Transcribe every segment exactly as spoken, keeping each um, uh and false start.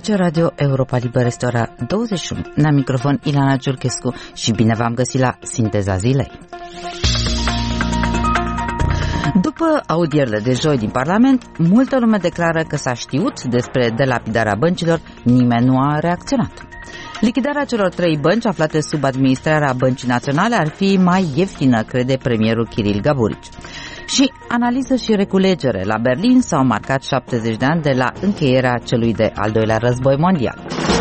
nouăsprezece Radio Europa Liberă, este ora douăzeci și unu. La microfon Ilana Ciurchescu și bine v-am găsit la Sinteza Zilei. După audierile de joi din Parlament, multă lume declară că s-a știut despre delapidarea băncilor, nimeni nu a reacționat. Lichidarea celor trei bănci aflate sub administrarea Băncii Naționale ar fi mai ieftină, crede premierul Kiril Gaburici. Și analiză și reculegere. La Berlin s-au marcat șaptezeci de ani de la încheierea celui de al doilea război mondial.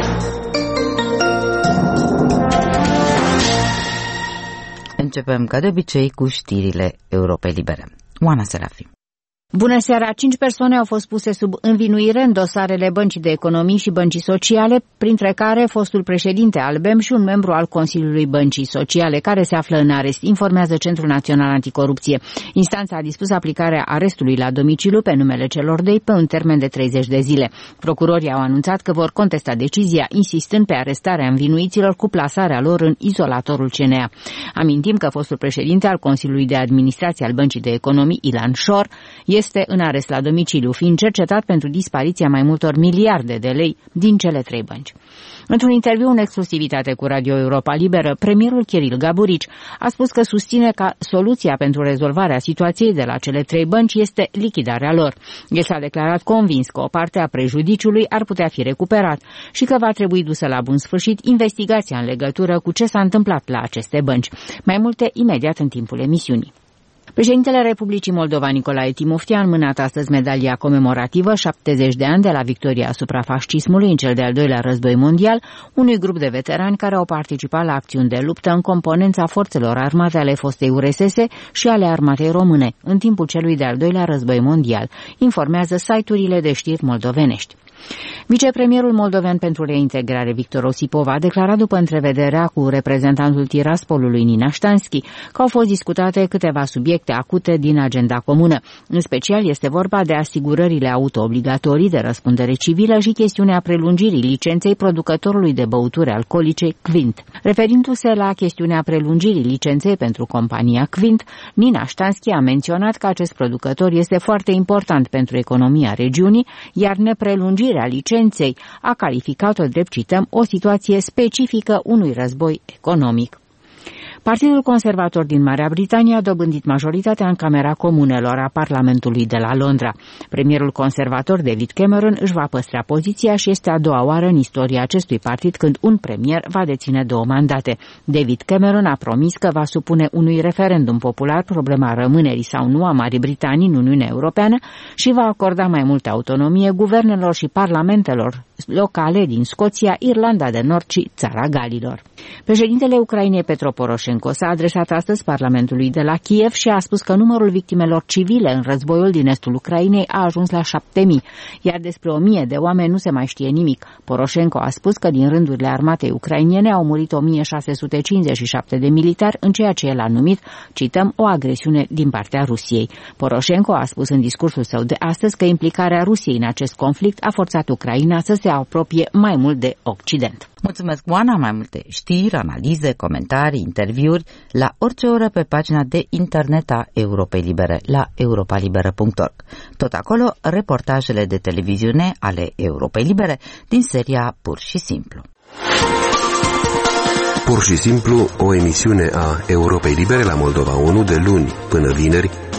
Începem ca de obicei cu știrile Europei Libere. Oana Serafim. Bună seara! Cinci persoane au fost puse sub învinuire în dosarele Băncii de Economii și Băncii Sociale, printre care fostul președinte al B E M și un membru al Consiliului Băncii Sociale, care se află în arest, informează Centrul Național Anticorupție. Instanța a dispus aplicarea arestului la domiciliu pe numele celor doi pe un termen de treizeci de zile. Procurorii au anunțat că vor contesta decizia, insistând pe arestarea învinuiților cu plasarea lor în izolatorul C N A. Amintim că fostul președinte al Consiliului de Administrație al Băncii de Economii, Ilan Shor, este în arest la domiciliu, fiind cercetat pentru dispariția mai multor miliarde de lei din cele trei bănci. Într-un interviu în exclusivitate cu Radio Europa Liberă, premierul Kiril Gaburici a spus că susține că soluția pentru rezolvarea situației de la cele trei bănci este lichidarea lor. El s-a declarat convins că o parte a prejudiciului ar putea fi recuperat și că va trebui dusă la bun sfârșit investigația în legătură cu ce s-a întâmplat la aceste bănci. Mai multe imediat în timpul emisiunii. Președintele Republicii Moldova, Nicolae Timofti, a înmânat astăzi medalia comemorativă șaptezeci de ani de la victoria asupra fascismului în cel de-al doilea război mondial, unui grup de veterani care au participat la acțiuni de luptă în componența forțelor armate ale fostei U R S S și ale armatei române, în timpul celui de-al doilea război mondial, informează site-urile de știri moldovenești. Vicepremierul moldovean pentru reintegrare, Victor Osipov, a declarat după întrevederea cu reprezentantul Tiraspolului, Nina Ștanski, că au fost discutate câteva subiecte acute din agenda comună. În special este vorba de asigurările auto-obligatorii de răspundere civilă și chestiunea prelungirii licenței producătorului de băuturi alcoolice Quint. Referindu-se la chestiunea prelungirii licenței pentru compania Quint, Nina Ștanski a menționat că acest producător este foarte important pentru economia regiunii, iar neprelungirea licenței a calificat-o drept, cităm, o situație specifică unui război economic. Partidul Conservator din Marea Britanie a dobândit majoritatea în Camera Comunelor a Parlamentului de la Londra. Premierul conservator David Cameron își va păstra poziția și este a doua oară în istoria acestui partid când un premier va deține două mandate. David Cameron a promis că va supune unui referendum popular problema rămânerii sau nu a Marii Britanii în Uniunea Europeană și va acorda mai multă autonomie guvernelor și parlamentelor locale din Scoția, Irlanda de Nord și Țara Galilor. Președintele Ucrainei Petro Poroșenko s-a adresat astăzi Parlamentului de la Kiev și a spus că numărul victimelor civile în războiul din estul Ucrainei a ajuns la șapte mii, iar despre o mie de oameni nu se mai știe nimic. Poroșenko a spus că din rândurile armatei ucrainene au murit o mie șase sute cincizeci și șapte de militari în ceea ce el a numit, cităm, o agresiune din partea Rusiei. Poroșenko a spus în discursul său de astăzi că implicarea Rusiei în acest conflict a forțat Ucraina să se apropie mai mult de Occident. Mulțumesc, Oana, mai multe știri, analize, comentarii, interviuri la orice oră pe pagina de internet a Europei Libere la europalibera punct org. Tot acolo, reportajele de televiziune ale Europei Libere din seria Pur și Simplu. Pur și Simplu, o emisiune a Europei Libere la Moldova unu de luni până vineri